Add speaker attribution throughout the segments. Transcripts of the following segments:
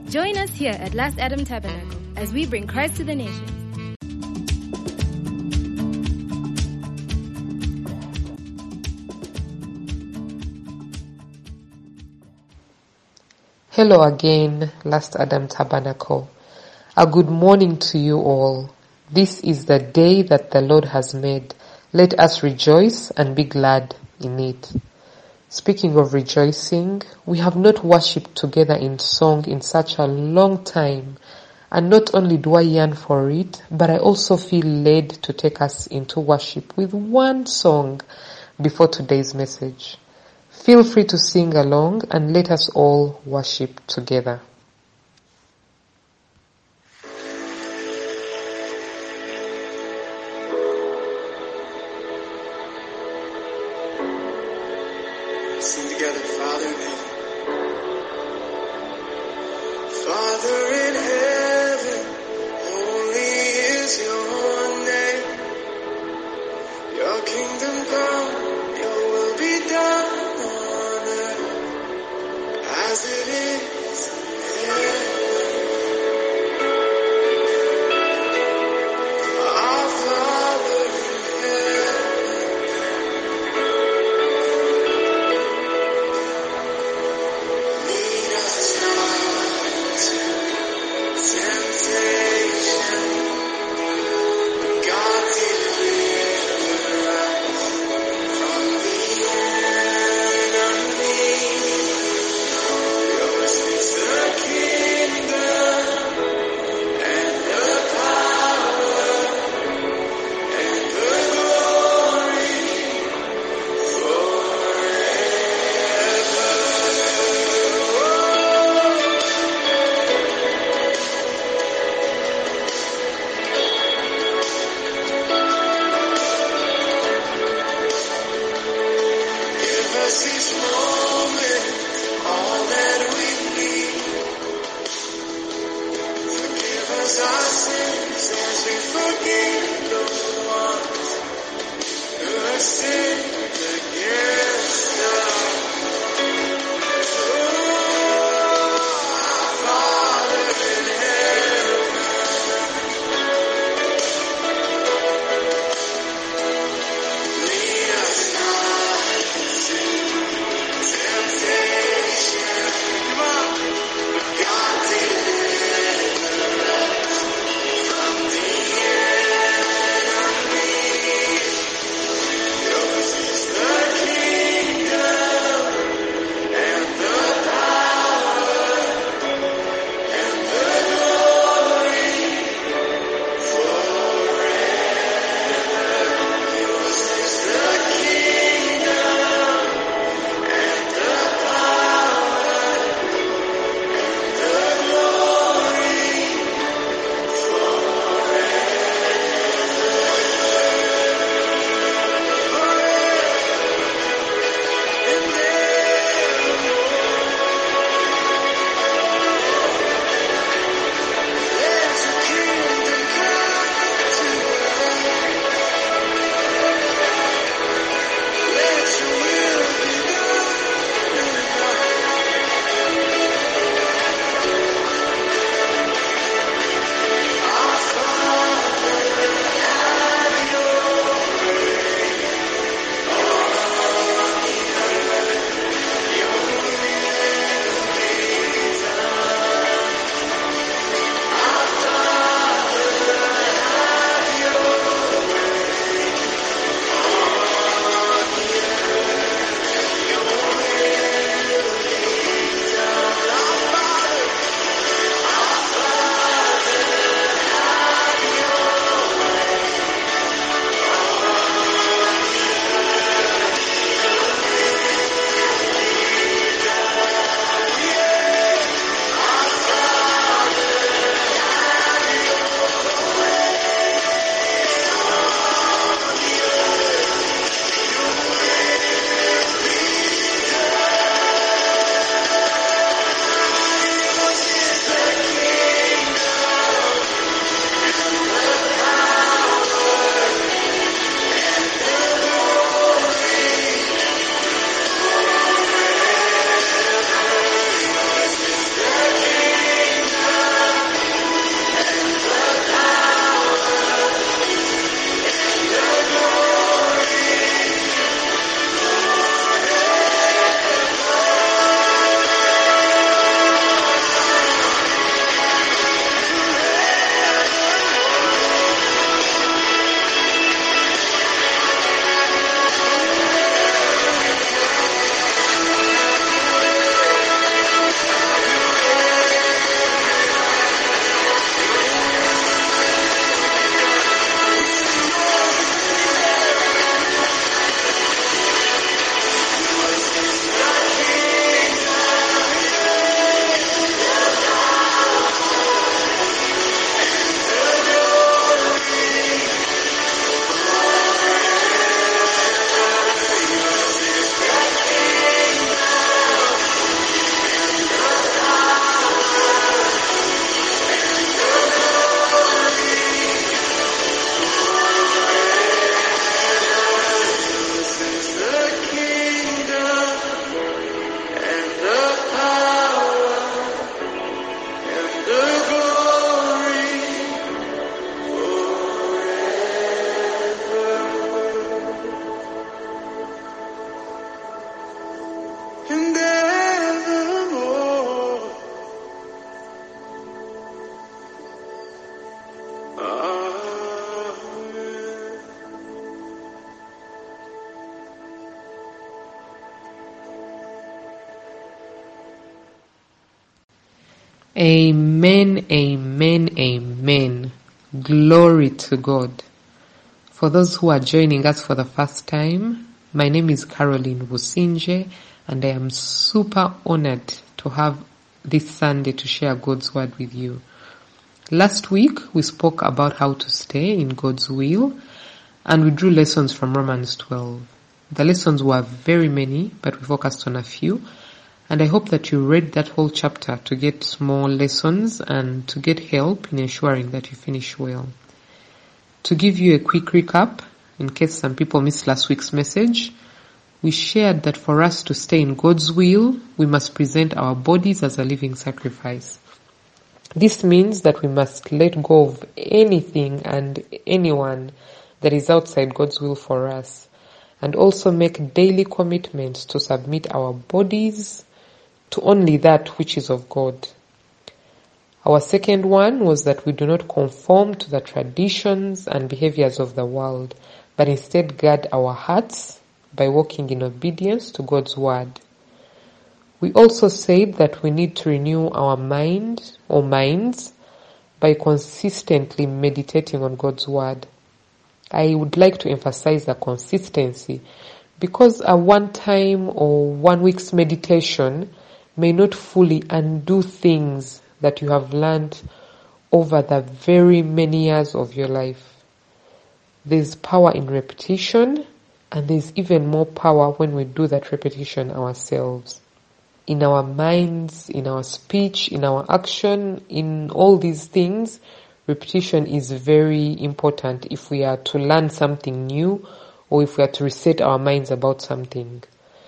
Speaker 1: Join us here at Last Adam Tabernacle as we bring Christ to the nations.
Speaker 2: Hello again, Last Adam Tabernacle. A good morning to you all. This is the day that the Lord has made. Let us rejoice and be glad in it. Speaking of rejoicing, we have not worshipped together in song in such a long time. And not only do I yearn for it, but I also feel led to take us into worship with one song before today's message. Feel free to sing along and let us all worship together.
Speaker 3: Sing together, Father in heaven. Father in heaven, holy is your name. Your kingdom come, your will be done on earth as it is in heaven. Our Father in heaven, lead us not into temptation, but God deliver us from the enemy. Yours is the kingdom and the power and the glory Give us each moment all that we need. Forgive us our sins as we forgive those ones who have sinned against us. Our Father in heaven, lead us not into temptation. Come on. and evermore. Amen.
Speaker 2: Amen, amen, amen. Glory to God. For those who are joining us for the first time, my name is Caroline Businje, and I am super honored to have this Sunday to share God's word with you. Last week, we spoke about how to stay in God's will, and we drew lessons from Romans 12. The lessons were very many, but we focused on a few. And I hope that you read that whole chapter to get more lessons and to get help in ensuring that you finish well. To give you a quick recap, in case some people missed last week's message, we shared that for us to stay in God's will, we must present our bodies as a living sacrifice. This means that we must let go of anything and anyone that is outside God's will for us, and also make daily commitments to submit our bodies to only that which is of God. Our second one was that we do not conform to the traditions and behaviors of the world, but instead guard our hearts by walking in obedience to God's word. We also said that we need to renew our minds by consistently meditating on God's word. I would like to emphasize the consistency, because a one-time or 1 week's meditation may not fully undo things that you have learned over the very many years of your life. There's power in repetition, and there's even more power when we do that repetition ourselves. In our minds, in our speech, in our action, in all these things, repetition is very important if we are to learn something new or if we are to reset our minds about something.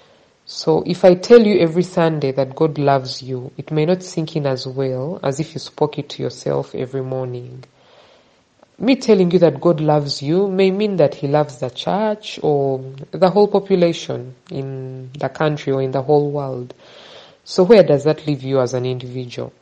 Speaker 2: So if I tell you every Sunday that God loves you, it may not sink in as well as if you spoke it to yourself every morning. Me telling you that God loves you may mean that He loves the church or the whole population in the country or in the whole world. So where does that leave you as an individual?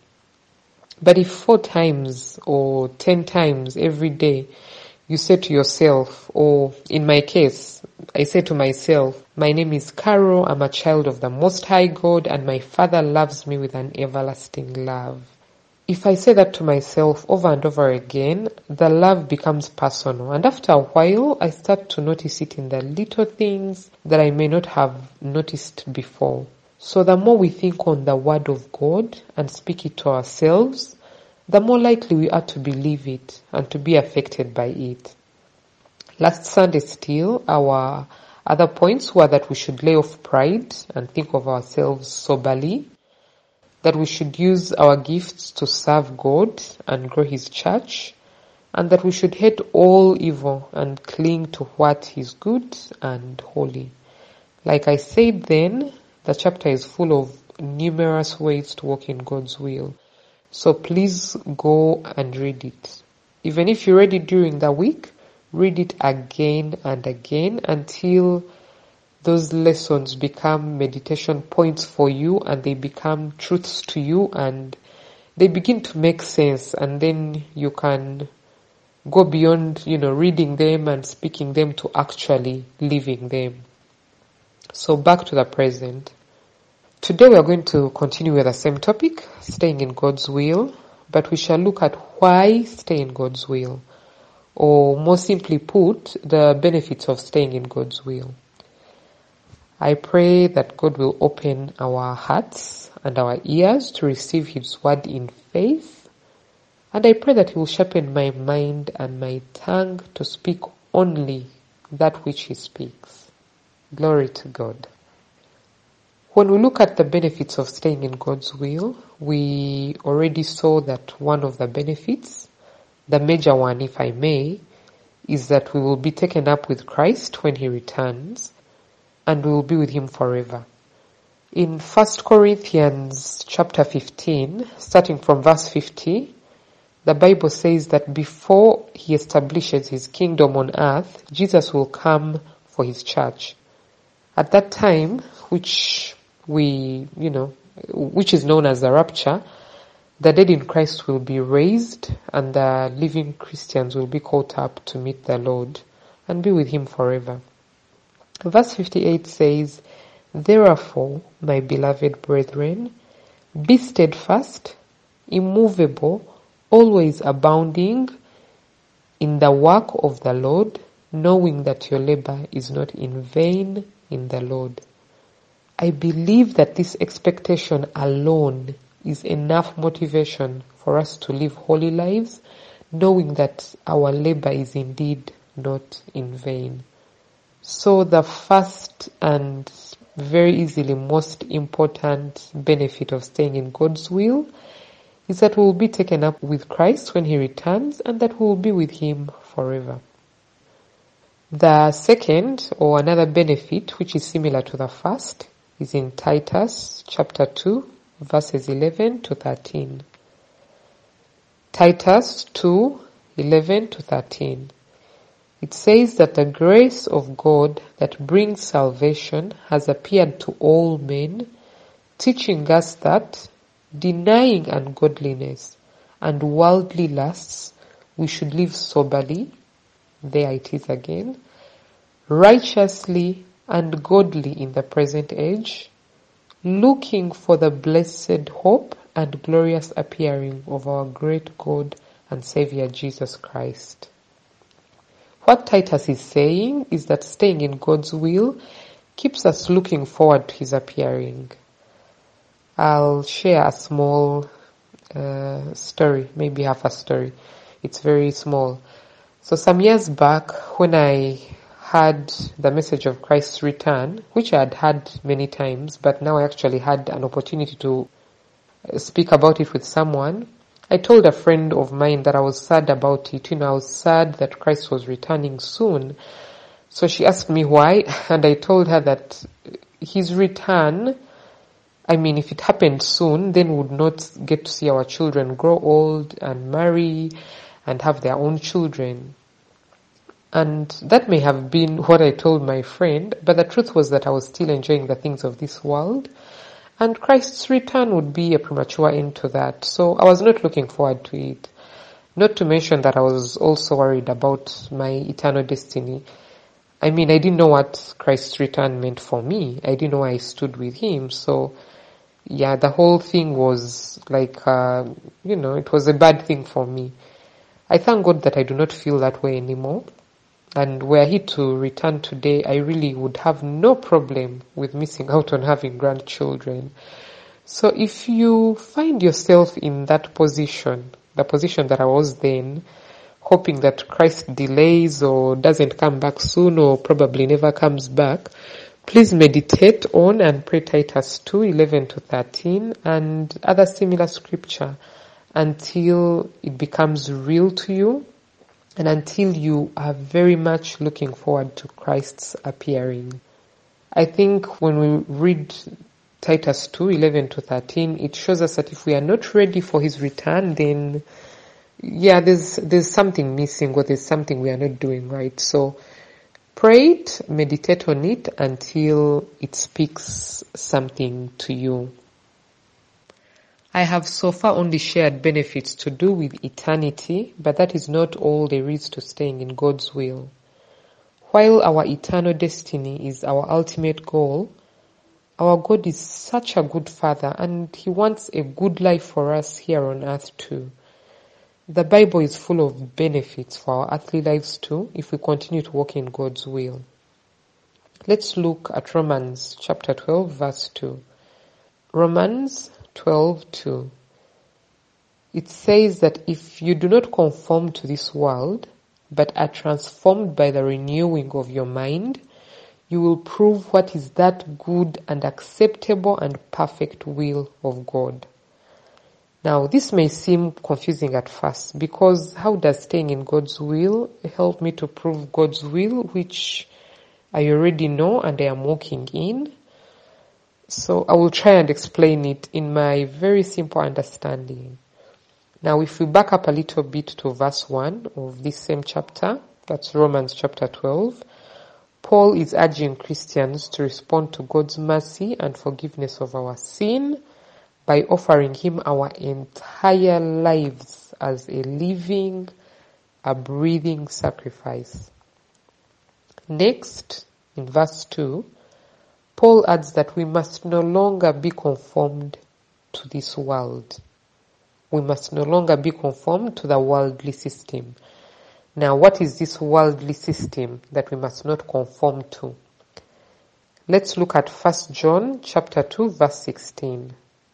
Speaker 2: But if 4 times or 10 times every day you say to yourself, or in my case, I say to myself, my name is Carol, I'm a child of the Most High God, and my Father loves me with an everlasting love. If I say that to myself over and over again, the love becomes personal, and after a while, I start to notice it in the little things that I may not have noticed before. So the more we think on the Word of God and speak it to ourselves, the more likely we are to believe it and to be affected by it. Last Sunday still, our other points were that we should lay off pride and think of ourselves soberly, that we should use our gifts to serve God and grow His church, and that we should hate all evil and cling to what is good and holy. Like I said then, the chapter is full of numerous ways to walk in God's will. So please go and read it. Even if you read it during the week, read it again and again until those lessons become meditation points for you and they become truths to you and they begin to make sense, and then you can go beyond, reading them and speaking them to actually living them. So back to the present. Today we are going to continue with the same topic, staying in God's will, but we shall look at why stay in God's will, or more simply put, the benefits of staying in God's will. I pray that God will open our hearts and our ears to receive His word in faith, and I pray that He will sharpen my mind and my tongue to speak only that which He speaks. Glory to God. When we look at the benefits of staying in God's will, we already saw that one of the benefits, the major one if I may, is that we will be taken up with Christ when He returns, and we will be with Him forever. In 1 Corinthians chapter 15, starting from verse 50, the Bible says that before He establishes His kingdom on earth, Jesus will come for His church. At that time, which which is known as the rapture, the dead in Christ will be raised and the living Christians will be caught up to meet the Lord and be with Him forever. Verse 58 says, "Therefore, my beloved brethren, be steadfast, immovable, always abounding in the work of the Lord, knowing that your labor is not in vain in the Lord." I believe that this expectation alone is enough motivation for us to live holy lives, knowing that our labor is indeed not in vain. So the first and very easily most important benefit of staying in God's will is that we will be taken up with Christ when He returns and that we will be with Him forever. The second, or another benefit, which is similar to the first, is in Titus chapter 2, verses 11 to 13. Titus 2, 11 to 13. It says that the grace of God that brings salvation has appeared to all men, teaching us that, denying ungodliness and worldly lusts, we should live soberly, there it is again, righteously and godly in the present age, looking for the blessed hope and glorious appearing of our great God and Savior Jesus Christ. What Titus is saying is that staying in God's will keeps us looking forward to His appearing. I'll share a small story, maybe half a story. It's very small. So some years back, when I had the message of Christ's return, which I had heard many times, but now I actually had an opportunity to speak about it with someone, I told a friend of mine that I was sad about it. I was sad that Christ was returning soon. So she asked me why, and I told her that His return, if it happened soon, then we would not get to see our children grow old and marry and have their own children. And that may have been what I told my friend, but the truth was that I was still enjoying the things of this world, and Christ's return would be a premature end to that. So I was not looking forward to it. Not to mention that I was also worried about my eternal destiny. I didn't know what Christ's return meant for me. I didn't know I stood with Him. So, yeah, the whole thing was like, it was a bad thing for me. I thank God that I do not feel that way anymore. And were He to return today, I really would have no problem with missing out on having grandchildren. So if you find yourself in that position, the position that I was then, hoping that Christ delays or doesn't come back soon or probably never comes back, please meditate on and pray Titus 2, 11 to 13 and other similar scripture until it becomes real to you, and until you are very much looking forward to Christ's appearing. I think when we read Titus 2, 11 to 13, it shows us that if we are not ready for His return, then there's something missing, or there's something we are not doing right. So pray it, meditate on it until it speaks something to you. I have so far only shared benefits to do with eternity, but that is not all there is to staying in God's will. While our eternal destiny is our ultimate goal, our God is such a good Father, and He wants a good life for us here on earth too. The Bible is full of benefits for our earthly lives too, if we continue to walk in God's will. Let's look at Romans chapter 12, verse 2. Romans 12:2. It says that if you do not conform to this world, but are transformed by the renewing of your mind, you will prove what is that good and acceptable and perfect will of God. Now, this may seem confusing at first, because how does staying in God's will help me to prove God's will, which I already know and I am walking in? So I will try and explain it in my very simple understanding. Now, if we back up a little bit to verse 1 of this same chapter, that's Romans chapter 12, Paul is urging Christians to respond to God's mercy and forgiveness of our sin by offering Him our entire lives as a living, a breathing sacrifice. Next, in verse 2, Paul adds that we must no longer be conformed to this world. We must no longer be conformed to the worldly system. Now, what is this worldly system that we must not conform to? Let's look at 1 John chapter 2, verse 16.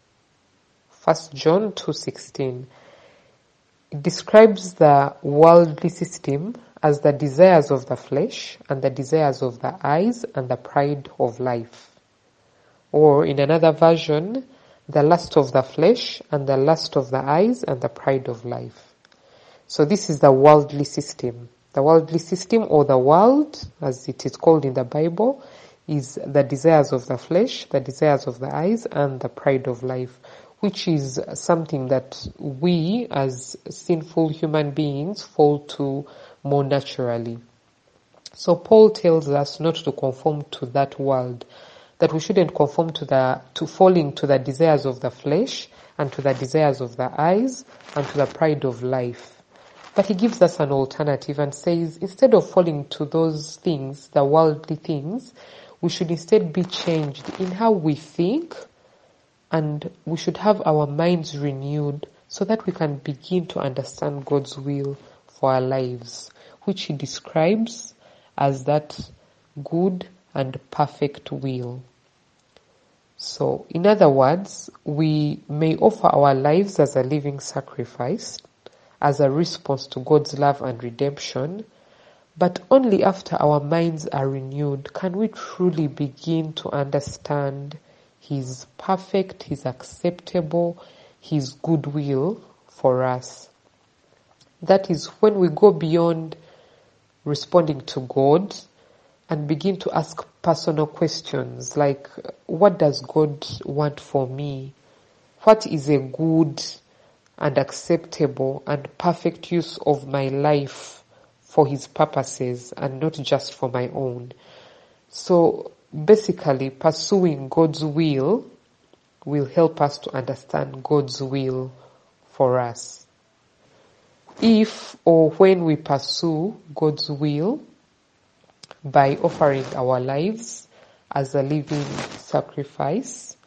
Speaker 2: 1 John 2:16. It describes the worldly system as the desires of the flesh and the desires of the eyes and the pride of life. Or in another version, the lust of the flesh and the lust of the eyes and the pride of life. So this is the worldly system. The worldly system, or the world, as it is called in the Bible, is the desires of the flesh, the desires of the eyes, and the pride of life, which is something that we as sinful human beings fall to more naturally. So Paul tells us not to conform to that world, that we shouldn't conform to falling to the desires of the flesh and to the desires of the eyes and to the pride of life. But he gives us an alternative and says, instead of falling to those things, the worldly things, we should instead be changed in how we think, and we should have our minds renewed so that we can begin to understand God's will for our lives, which he describes as that good and perfect will. So, in other words, we may offer our lives as a living sacrifice, as a response to God's love and redemption, but only after our minds are renewed can we truly begin to understand His perfect, His acceptable, His good will for us. That is when we go beyond responding to God and begin to ask personal questions like, what does God want for me? What is a good and acceptable and perfect use of my life for His purposes and not just for my own? So basically, pursuing God's will help us to understand God's will for us. If or when we pursue God's will by offering our lives as a living sacrifice,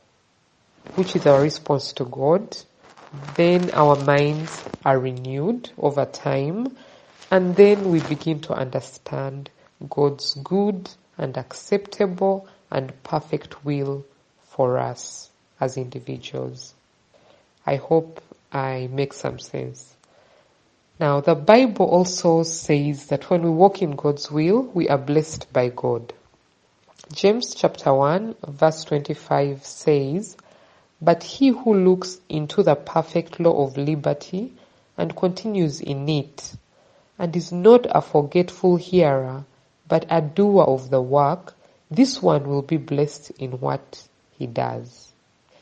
Speaker 2: which is our response to God, then our minds are renewed over time, and then we begin to understand God's good and acceptable and perfect will for us as individuals. I hope I make some sense. Now, the Bible also says that when we walk in God's will, we are blessed by God. James chapter 1 verse 25 says, "But he who looks into the perfect law of liberty and continues in it, and is not a forgetful hearer, but a doer of the work, this one will be blessed in what he does."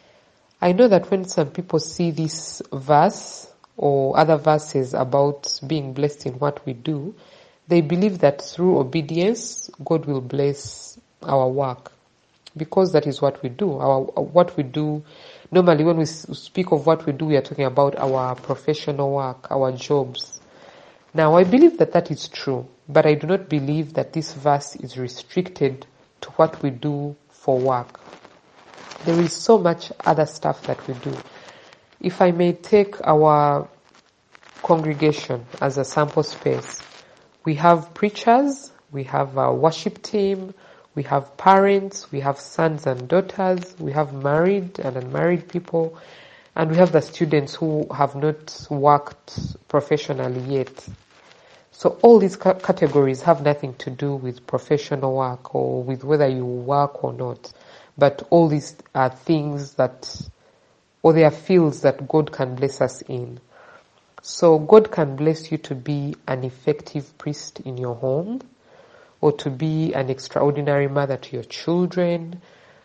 Speaker 2: I know that when some people see this verse or other verses about being blessed in what we do, they believe that through obedience, God will bless our work. Because that is what we do. What we do, normally when we speak of what we do, we are talking about our professional work, our jobs. Now, I believe that that is true, but I do not believe that this verse is restricted to what we do for work. There is so much other stuff that we do. If I may take our congregation as a sample space, we have preachers, we have a worship team, we have parents, we have sons and daughters, we have married and unmarried people, and we have the students who have not worked professionally yet. So all these categories have nothing to do with professional work or with whether you work or not. But all these are things that, or they are fields that God can bless us in. So God can bless you to be an effective priest in your home, or to be an extraordinary mother to your children,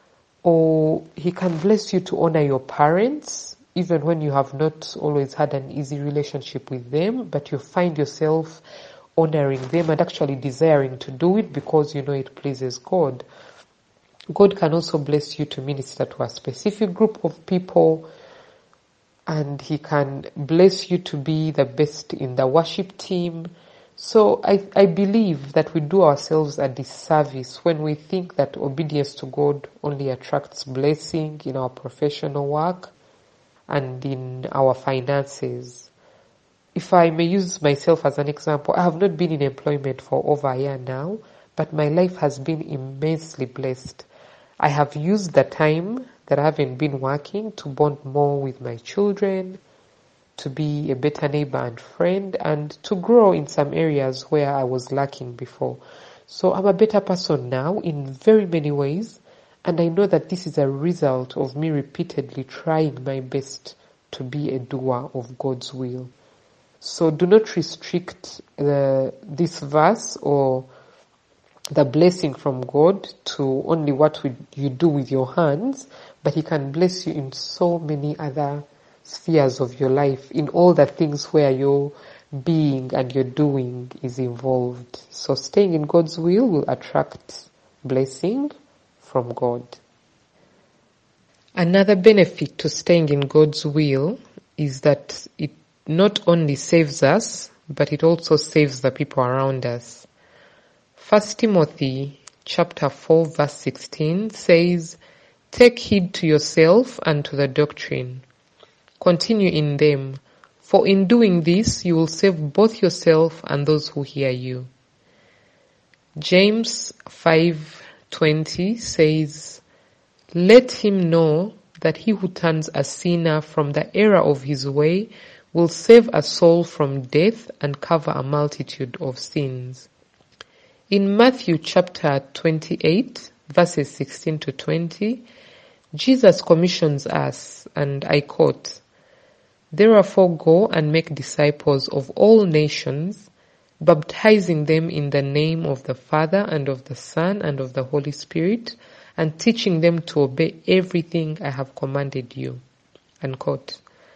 Speaker 2: or He can bless you to honor your parents, even when you have not always had an easy relationship with them, but you find yourself honoring them and actually desiring to do it because you know it pleases God. God can also bless you to minister to a specific group of people, and He can bless you to be the best in the worship team. So I believe that we do ourselves a disservice when we think that obedience to God only attracts blessing in our professional work and in our finances. If I may use myself as an example, I have not been in employment for over a year now, but my life has been immensely blessed. I have used the time that I haven't been working to bond more with my children, to be a better neighbor and friend, and to grow in some areas where I was lacking before. So I'm a better person now in very many ways, and I know that this is a result of me repeatedly trying my best to be a doer of God's will. So do not restrict this verse or the blessing from God to only what you do with your hands, but He can bless you in so many other spheres of your life, in all the things where your being and your doing is involved. So staying in God's will attract blessing from God. Another benefit to staying in God's will is that it not only saves us, but it also saves the people around us. 1 Timothy chapter 4 verse 16 says, "Take heed to yourself and to the doctrine. Continue in them, for in doing this you will save both yourself and those who hear you." James 5:20 says, "Let him know that he who turns a sinner from the error of his way will save a soul from death and cover a multitude of sins." In Matthew chapter 28, verses 16 to 20, Jesus commissions us, and I quote, "Therefore go and make disciples of all nations, baptizing them in the name of the Father and of the Son and of the Holy Spirit, and teaching them to obey everything I have commanded you." Unquote.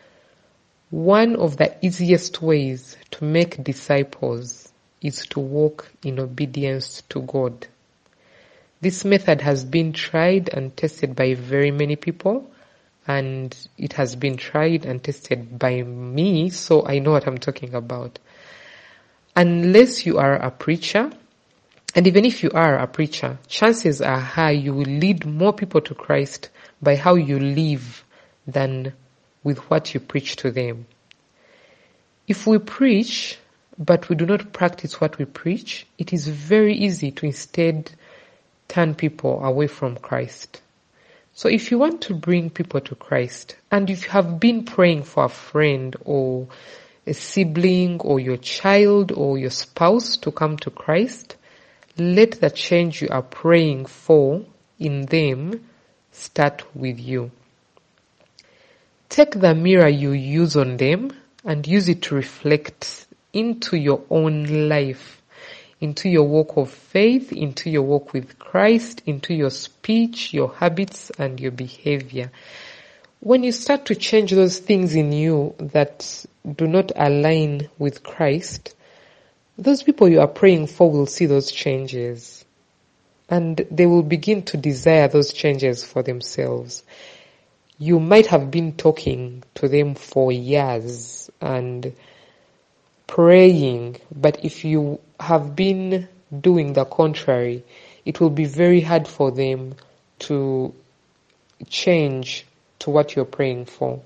Speaker 2: One of the easiest ways to make disciples is to walk in obedience to God. This method has been tried and tested by very many people, and it has been tried and tested by me, so I know what I'm talking about. Unless you are a preacher, and even if you are a preacher, chances are high you will lead more people to Christ by how you live than with what you preach to them. If we preach, but we do not practice what we preach, it is very easy to instead turn people away from Christ. So if you want to bring people to Christ, and if you have been praying for a friend or a sibling or your child or your spouse to come to Christ, let the change you are praying for in them start with you. Take the mirror you use on them and use it to reflect into your own life, into your walk of faith, into your walk with Christ, into your speech, your habits, and your behavior. When you start to change those things in you that do not align with Christ, those people you are praying for will see those changes, and they will begin to desire those changes for themselves. You might have been talking to them for years and praying, but if you have been doing the contrary, it will be very hard for them to change to what you're praying for.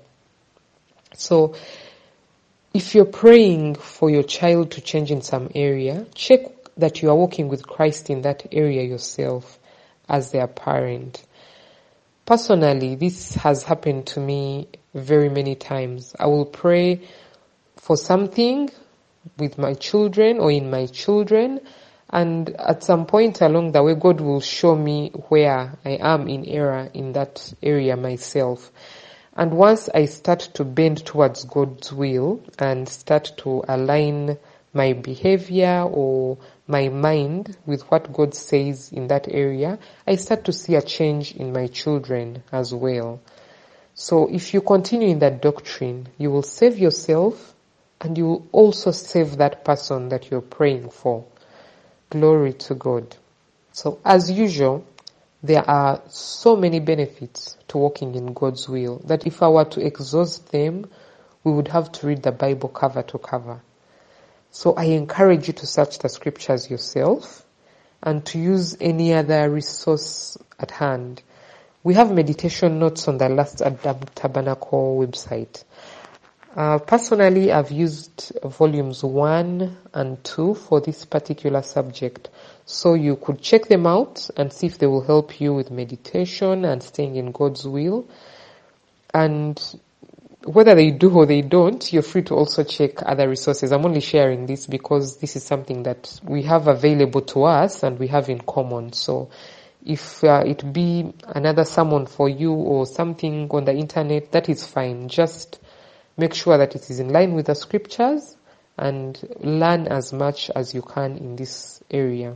Speaker 2: So if you're praying for your child to change in some area, check that you are walking with Christ in that area yourself as their parent. Personally, this has happened to me very many times. I will pray for something with my children or in my children, and at some point along the way, God will show me where I am in error in that area myself. And once I start to bend towards God's will and start to align my behavior or my mind with what God says in that area, I start to see a change in my children as well. So if you continue in that doctrine, you will save yourself and you will also save that person that you're praying for. Glory to God. So as usual, there are so many benefits to walking in God's will that if I were to exhaust them, we would have to read the Bible cover to cover. So I encourage you to search the scriptures yourself and to use any other resource at hand. We have meditation notes on the Last Adam Tabernacle website. Personally, I've used volumes 1 and 2 for this particular subject. So you could check them out and see if they will help you with meditation and staying in God's will. And whether they do or they don't, you're free to also check other resources. I'm only sharing this because this is something that we have available to us and we have in common. So if it be another sermon for you or something on the internet, that is fine. Just make sure that it is in line with the scriptures and learn as much as you can in this area.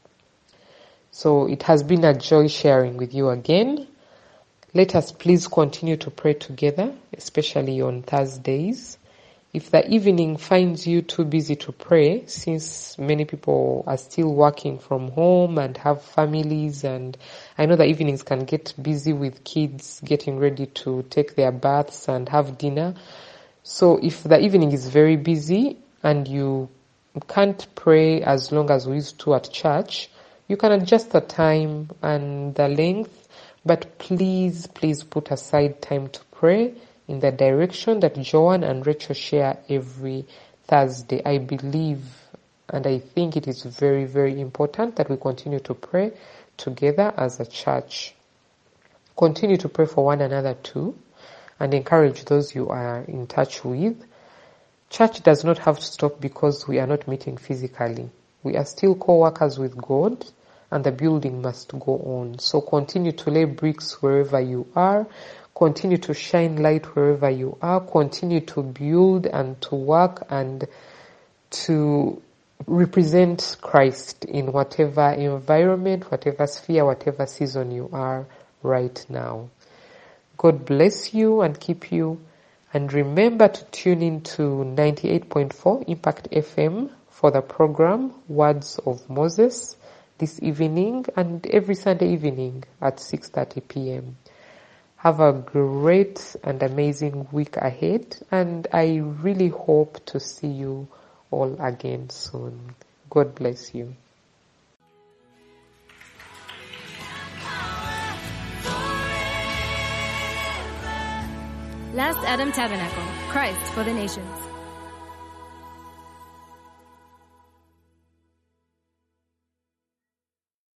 Speaker 2: So it has been a joy sharing with you again. Let us please continue to pray together, especially on Thursdays. If the evening finds you too busy to pray, since many people are still working from home and have families, and I know the evenings can get busy with kids getting ready to take their baths and have dinner. So if the evening is very busy and you can't pray as long as we used to at church, you can adjust the time and the length, but please put aside time to pray in the direction that Joan and Rachel share every Thursday. I believe and I think it is very, very important that we continue to pray together as a church. Continue to pray for one another too, and encourage those you are in touch with. Church does not have to stop because we are not meeting physically. We are still co-workers with God, and the building must go on. So continue to lay bricks wherever you are. Continue to shine light wherever you are. Continue to build and to work and to represent Christ in whatever environment, whatever sphere, whatever season you are right now. God bless you and keep you. And remember to tune in to 98.4 Impact FM for the program Words of Moses this evening and every Sunday evening at 6:30 p.m. Have a great and amazing week ahead, and I really hope to see you all again soon. God bless you.
Speaker 1: Last Adam Tabernacle, Christ for the Nations.